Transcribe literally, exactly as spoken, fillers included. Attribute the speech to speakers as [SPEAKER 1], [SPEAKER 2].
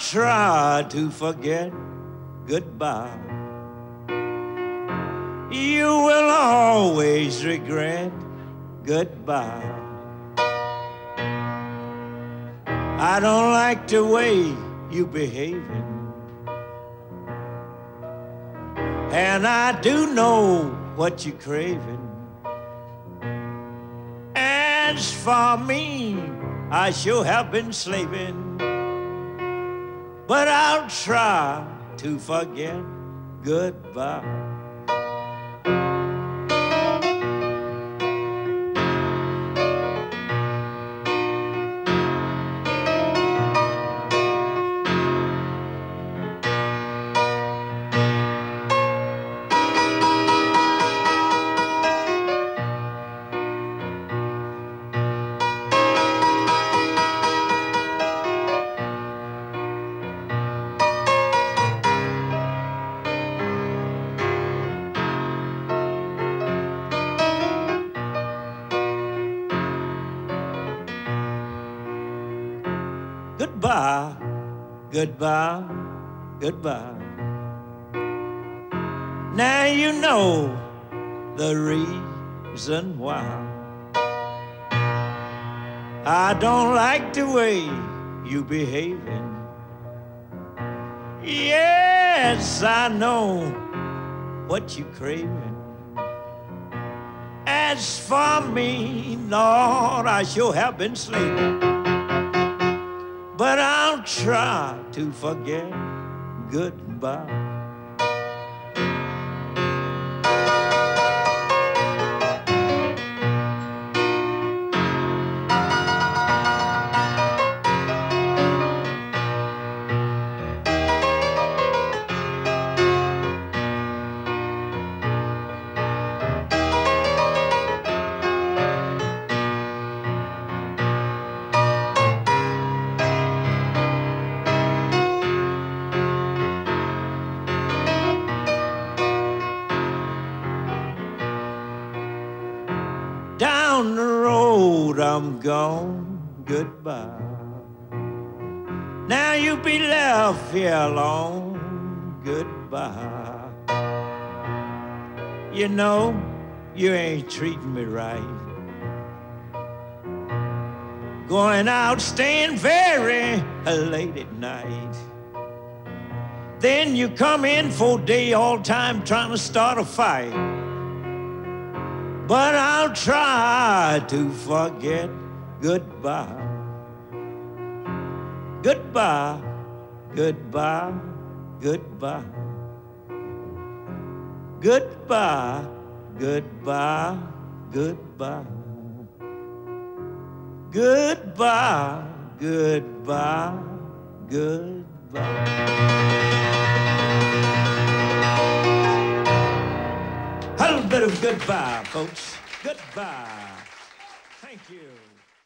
[SPEAKER 1] try to forget goodbye. You will always regret goodbye. I don't like the way you behaving, and I do know what you're craving. As for me, I sure have been slaving, but I'll try to forget goodbye. Goodbye, goodbye, goodbye. Now you know the reason why. I don't like the way you behaving. Yes, I know what you craving. As for me, Lord, I sure have been slaving, but I'll try to forget goodbye. Down the road I'm gone, goodbye. Now you'll be left here alone, goodbye. You know, you ain't treating me right. Going out, staying very late at night. Then you come in for day all time trying to start a fight. But I'll try to forget goodbye. Goodbye, goodbye, goodbye. Goodbye, goodbye, goodbye. Goodbye, goodbye, goodbye. A little bit of goodbye, folks. Goodbye. Thank you.